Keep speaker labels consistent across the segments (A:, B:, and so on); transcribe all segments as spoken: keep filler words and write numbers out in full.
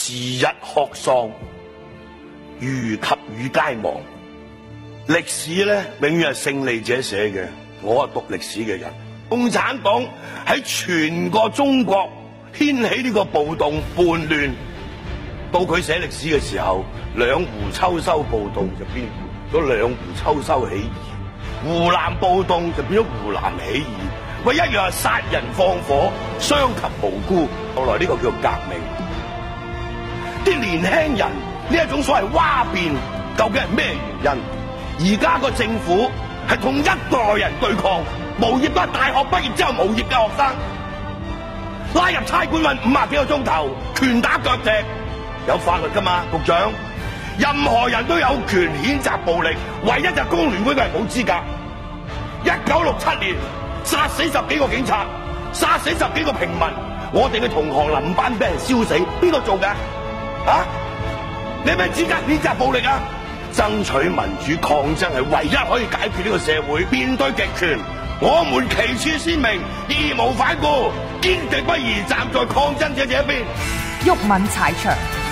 A: 時日曷喪，如及與皆亡。歷史咧，永遠係勝利者寫嘅。我係讀歷史嘅人，共產黨喺全個中國掀起呢個暴動叛亂，到佢寫歷史嘅時候，兩湖秋收暴動就變咗兩湖秋收起義，湖南暴動就變咗湖南起義。喂，一樣係殺人放火，傷及無辜。後來呢個叫做革命。啲年輕人呢一種所謂嘩變，究竟係咩原因？而家個政府係同一代人對抗，無業啦，大學畢業之後無業嘅學生，拉入差館運五廿幾個鐘頭，拳打腳踢，有法律㗎嘛，局長？任何人都有權譴責暴力，唯一就工聯會佢係冇資格。一九六七年殺死十幾個警察，殺死十幾個平民，我哋嘅同行林班俾人燒死，邊個做㗎？啊？你有咩資格譴責暴力啊？爭取民主抗爭係唯一可以解決呢個社會。面對極權，我們旗幟鮮明，義無反顧，堅定不移站在抗爭者這一邊。
B: 毓民踩場，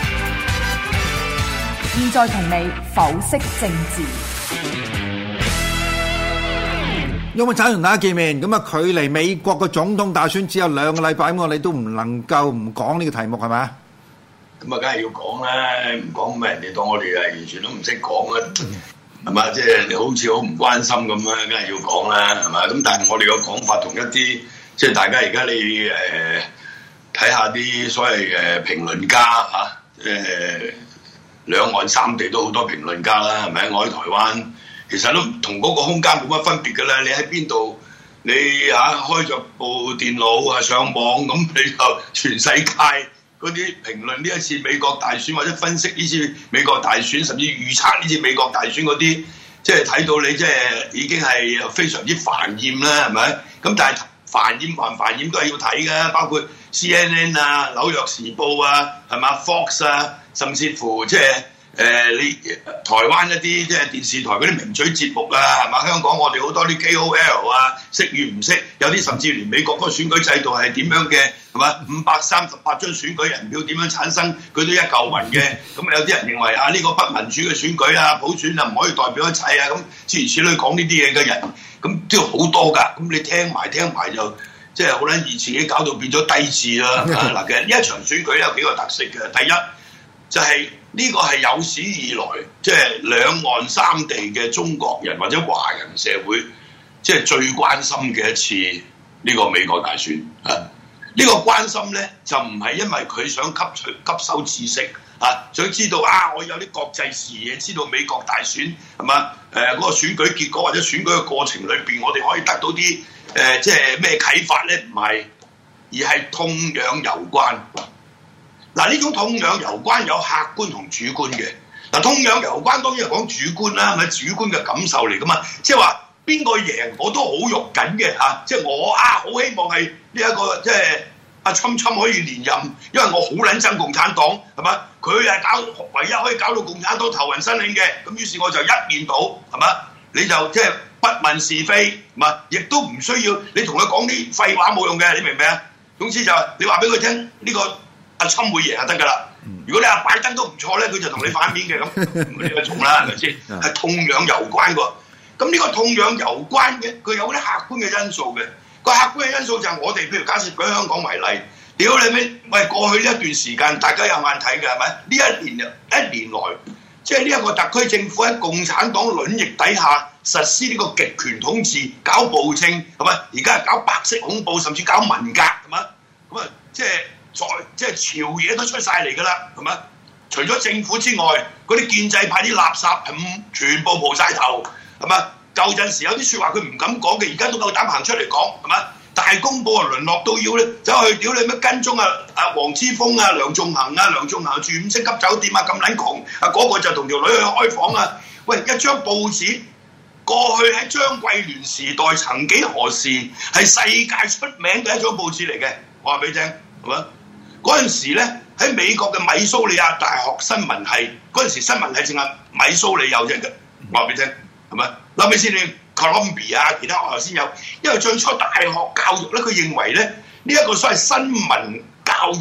B: 現在同你剖析政治。
C: 毓民踩場同大家見面，咁啊，距離美國嘅總統大選只有兩個禮拜，咁我哋都唔能夠唔講呢個題目，係咪？
D: 咁啊，梗係要講啦，唔講咁人哋當我哋係完全都唔識講啦，係嘛？即係你好似好唔關心咁啦，梗係要講啦，係嘛？咁但係我哋嘅講法同一啲，即係大家而家你誒睇下啲所謂誒評論家嚇，誒兩岸三地都好多評論家啦，係咪？我喺台灣，其實都同嗰個空間冇乜分別㗎啦。你喺邊度，你嚇開咗部電腦啊上網，咁你就全世界嗰啲評論呢一次美國大選，或者分析呢次美國大選，甚至預測呢次美國大選嗰啲，即係睇到你即係已經係非常之煩厭啦，係咪？咁但係煩厭還煩厭都係要睇㗎，包括 C N N 啊、紐約時報啊，係嘛 Fox 啊，甚至乎即係誒你台灣一啲即係電視台嗰啲名嘴節目啊，係嘛？香港我哋好多啲 K O L 啊，識與唔識，有啲甚至連美國嗰個選舉制度係點樣嘅，係嘛？五百三十八張選舉人票點樣產生，佢都一嚿雲嘅。咁有啲人認為啊，呢個不民主嘅選舉啊，普選啊唔可以代表一切啊，咁諸如此類講呢啲嘢嘅人，咁都好多㗎。咁你聽埋聽埋就即係好撚易自己搞到變咗低智啦。嗱，其實呢一場選舉有幾個特色嘅，第一就係、是。呢個係有史以來，即係兩岸三地嘅中國人或者華人社會，即係最關心嘅一次呢個美國大選啊！呢個關心咧就唔係因為佢想吸取吸收知識啊，想知道啊，我有啲國際視野，知道美國大選係嘛？誒嗰個選舉結果或者選舉嘅過程裏邊，我哋可以得到啲誒即係咩啟發咧？唔係，而係痛癢攸關。嗱，呢種痛癢攸關有客觀同主觀嘅。嗱，痛癢攸關當然係講主觀啦，係咪主觀嘅感受嚟噶嘛？即係話邊個贏我都好肉緊嘅嚇，即係我啊好希望係呢一個即係阿侵侵可以連任，因為我好撚憎共產黨係嘛？佢係搞唯一可以搞到共產黨頭暈身㷫嘅，咁於是我就一面倒係嘛？你就即係不問是非，係嘛？亦都唔需要你同佢講啲廢話冇用嘅，你明唔明啊？總之就係你話俾佢聽呢個。阿侵會贏就得㗎啦！如果你阿拜登都唔錯咧，佢就同你反面嘅咁，你就從啦，係咪先？係痛癢攸關喎。咁呢個痛癢攸關嘅，佢有啲客觀嘅因素嘅。個客觀嘅因素就係我哋，譬如假設舉香港為例，屌你咩？喂，過去呢一段時間大家有眼睇嘅係咪？呢一年一年來，即係呢一個特區政府喺共產黨卵翼底下實施呢個極權統治，搞暴政係咪？而家係搞白色恐怖，甚至搞文革係嘛？咁啊，即係。在即係朝野都出晒嚟㗎啦，係咪？除咗政府之外，嗰啲建制派啲垃圾係全部蒲晒頭，係咪？舊陣時有啲説話佢唔敢講嘅，而家都夠膽行出嚟講，係咪？大公報啊，淪落到要咧走去屌你咩跟蹤啊啊黃之鋒啊梁頌恆啊梁頌恆住五星級酒店啊咁撚窮啊嗰個就同條女去開房啊！喂，一張報紙過去喺張桂聯時代曾幾何時係世界出名嘅一張報紙嚟嘅，我話俾你聽，係咪？嗰陣時咧，喺美國嘅米蘇里亞大學新聞系，嗰陣時新聞系淨係米蘇里有啫嘅，我話俾你聽，係咪？後尾先你 Columbia 啊，其他學校先有，因為最初大學教育咧，佢認為咧呢一個所謂新聞教育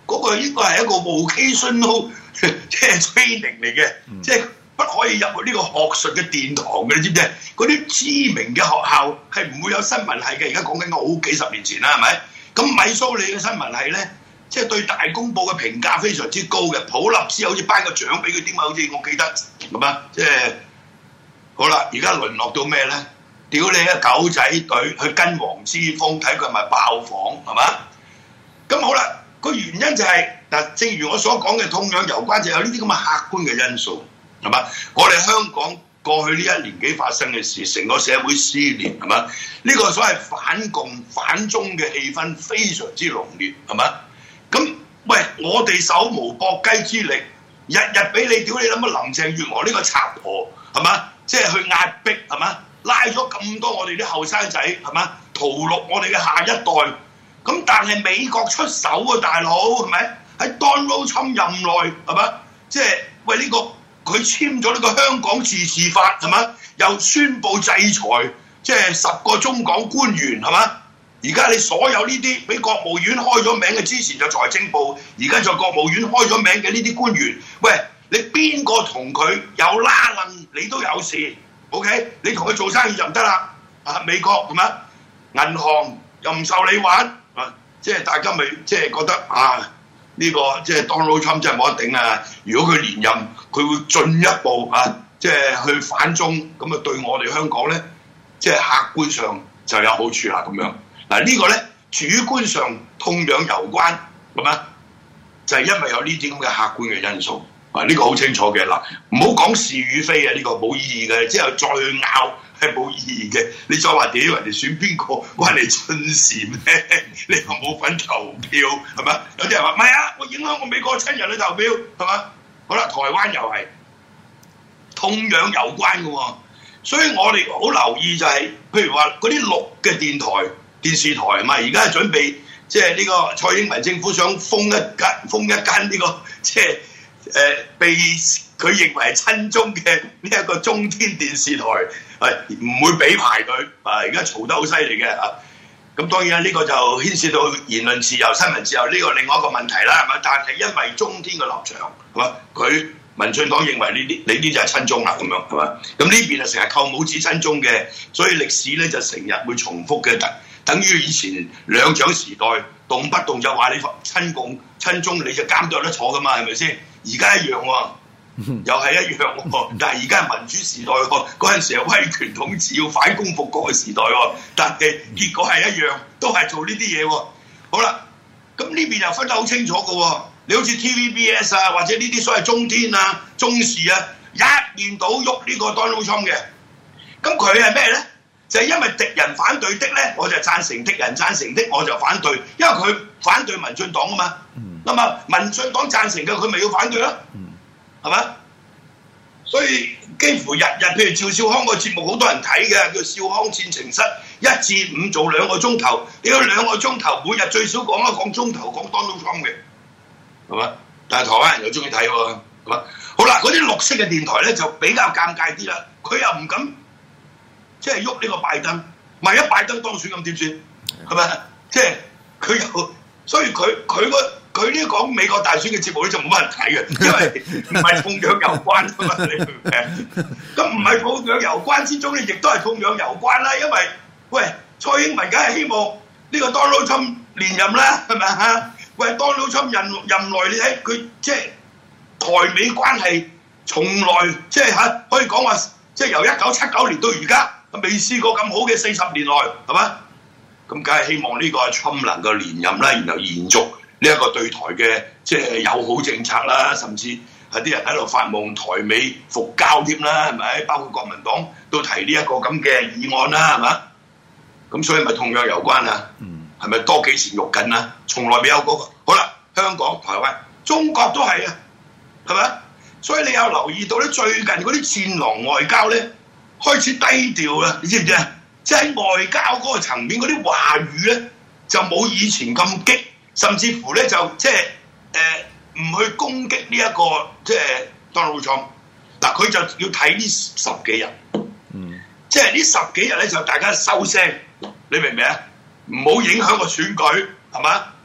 D: 嗰個應該係一個 vocational 即係 training 嚟嘅，
C: 嗯、
D: 即係不可以入去呢個學術嘅殿堂嘅，你知唔知？嗰啲知名嘅學校係唔會有新聞系嘅，而家講緊好幾十年前啦，係咪？咁米蘇里嘅新聞系咧，即係對大公報嘅評價非常之高嘅，普立茲好似頒個獎俾佢點啊？好似我記得咁啊，即係好啦，而家淪落到咩咧？屌你啊！狗仔隊去跟黃之鋒睇佢係咪爆房係嘛？咁好啦，個原因就係、是、嗱，正如我所講嘅，痛癢有關就有呢啲咁嘅客觀嘅因素係嘛？我哋香港過去呢一年幾發生嘅事，成個社會撕裂係嘛？呢、這個所謂反共反中嘅氣氛非常之濃烈係嘛？咁喂，我哋手無縛雞之力，日日俾你屌你諗下林鄭月娥呢個賊婆係嘛？即係去壓迫係嘛？拉咗咁多我哋啲後生仔係嘛？屠戮我哋嘅下一代，咁但係美國出手啊，大佬係咪？喺 Donald Trump 任內係嘛？即係喂呢、這個佢簽咗呢個香港自治法係嘛？又宣布制裁即係十個中港官員係嘛？而家你所有呢啲俾國務院開咗名嘅，之前就財政部，而家就國務院開咗名嘅呢啲官員，喂，你邊個同佢有拉楞，你都有事。OK， 你同佢做生意就唔得啦，啊美國係咪？銀行又唔受你玩，啊即係大家咪即係覺得啊呢、這個即係 Donald Trump 真係冇得頂啊！如果佢連任，佢會進一步啊即係去反中，咁啊對我哋香港咧，即係客觀上就有好處啦咁樣。嗱、啊這個、呢個咧主觀上痛癢有關，咁啊就係、是、因為有呢啲咁嘅客觀嘅因素。啊！呢、這個好清楚嘅嗱，唔好講是與非啊！呢、這個冇意義嘅，之後再去拗係冇意義嘅。你再話屌人哋選邊個關你春事咩？你又冇份投票係嘛？有啲人話唔係啊，我影響我美國親人去投票係嘛？好啦，台灣又係痛癢有關嘅喎，所以我哋好留意就係、是，譬如話嗰啲綠嘅電台、電視台係嘛，而家準備即係呢個蔡英文政府想封一間、封一間呢、這個即係。誒、呃、被佢認為係親中嘅呢一個中天電視台，係唔會俾牌佢啊！而家嘈得好犀利嘅啊！咁當然啦，呢、這個就牽涉到言論自由、新聞自由呢、這個另外一個問題啦，係咪？但係因為中天嘅立場係嘛，佢民進黨認為呢啲你呢就係親中啦，咁樣係嘛？咁呢邊係成日扣帽子親中嘅，所以歷史咧就成日會重複嘅，等等於以前兩蔣時代，動不動就話你親共親中，你就監都有得坐噶嘛，係咪先？而家一樣喎、哦，又係一樣喎、哦，但係而家係民主時代喎、哦，嗰陣時係威權統治要反攻復國嘅時代喎、哦，但係結果係一樣，都係做呢啲嘢喎。好啦，咁呢邊又分得好清楚嘅喎、哦，你好似 T V B S 啊，或者呢啲所謂中天啊、中視啊，一面倒喐呢個 Donald Trump 嘅，咁佢係咩咧？就係、是、因為敵人反對的咧，我就贊成；敵人贊成的，我就反對，因為佢反對民進黨啊嘛。咁啊，民進黨贊成嘅，佢咪要反對啦？係咪、嗯？所以幾乎日日，譬如趙少康個節目，好多人睇嘅，叫少康戰情室，一至五做兩個鐘頭，你要兩個鐘頭，每日最少講一個鐘頭講 Donald Trump 嘅，係咪？但係台灣人又中意睇喎，係嘛？好啦，嗰啲綠色嘅電台咧就比較尷尬啲啦，佢又唔敢即係喐呢個拜登，萬一拜登當選咁點算？係咪？即係佢又，所以佢佢個。佢呢講美國大選嘅節目咧就冇乜人睇嘅，因為唔係痛癢有關啊嘛，你明唔明？咁唔係痛癢有關之中咧，亦都係痛癢有關啦。因為喂，蔡英文梗係希望呢個 Donald Trump 連任啦，係咪啊？喂 ，Donald Trump 任任內，你睇佢即係台美關係從來即係嚇可以講話，即係由一九七九年到而家未試過咁好嘅四十年內，係嘛？咁梗係希望呢個 Trump 能夠連任啦，然後延續呢一個對台嘅即係友好政策啦，甚至係啲人喺度發夢台美復交添啦，係咪？包括國民黨都提呢一個咁嘅議案啦，係嘛？咁所以咪痛癢有關啊？係咪多幾錢肉緊啊？從來未有過。好啦，香港、台灣、中國都係啊，係咪？所以你有留意到咧，最近嗰啲戰狼外交咧開始低調啦，你知唔知啊？即係喺外交嗰個層面嗰啲話語咧，就冇以前咁激。甚至乎咧就即係誒唔去攻擊呢、這、一個即係 Donald Trump，嗱佢就要睇呢十幾日，嗯，即係呢十幾日咧就大家收聲，你明唔明啊？唔好影響個選舉係嘛？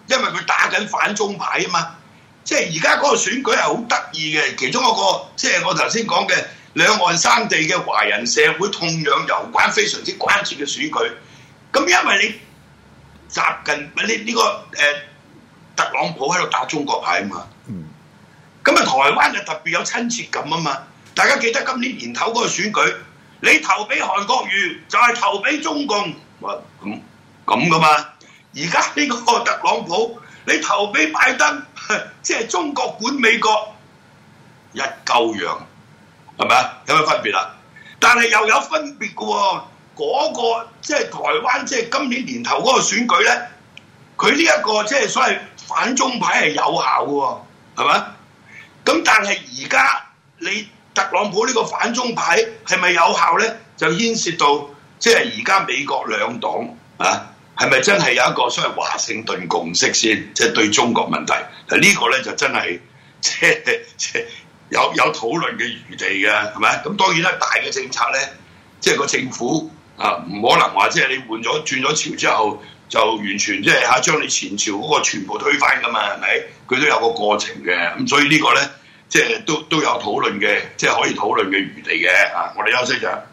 D: 因為佢打緊反中牌啊嘛。即係而家嗰個選舉係好得意嘅，其中一個即係我頭先講嘅兩岸三地嘅華人社會痛癢有關、非常之關注嘅選舉。咁因為你習近平呢呢個誒、呃、特朗普喺度打中國牌啊嘛，咁啊台灣就特別有親切感啊嘛。大家記得今年年頭嗰個選舉，你投俾韓國瑜就係、是、投俾中共，哇咁咁噶嘛。而家呢個特朗普，你投俾拜登，即係中國管美國，一鳩樣，係咪啊？有咩分別啊？但係又有分別嘅喎，嗰、那個即係台灣，即係今年年頭嗰個選舉咧，佢呢一個即係所謂反中牌係有效嘅喎，係咪？咁但係而家你特朗普呢個反中牌係咪有效咧？就牽涉到即係而家美國兩黨啊。係咪真係有一個所謂華盛頓共識先？即係對中國問題，嗱呢個咧就真係即係即係有有討論嘅餘地嘅，係咪？咁當然啦，大嘅政策咧，即係個政府啊，唔可能話即係你換咗轉咗朝之後，就完全即係嚇將你前朝嗰個全部推翻噶嘛，係咪？佢都有個過程嘅，咁所以呢個咧即係都都有討論嘅，即係可以討論嘅餘地嘅啊！我哋休息陣。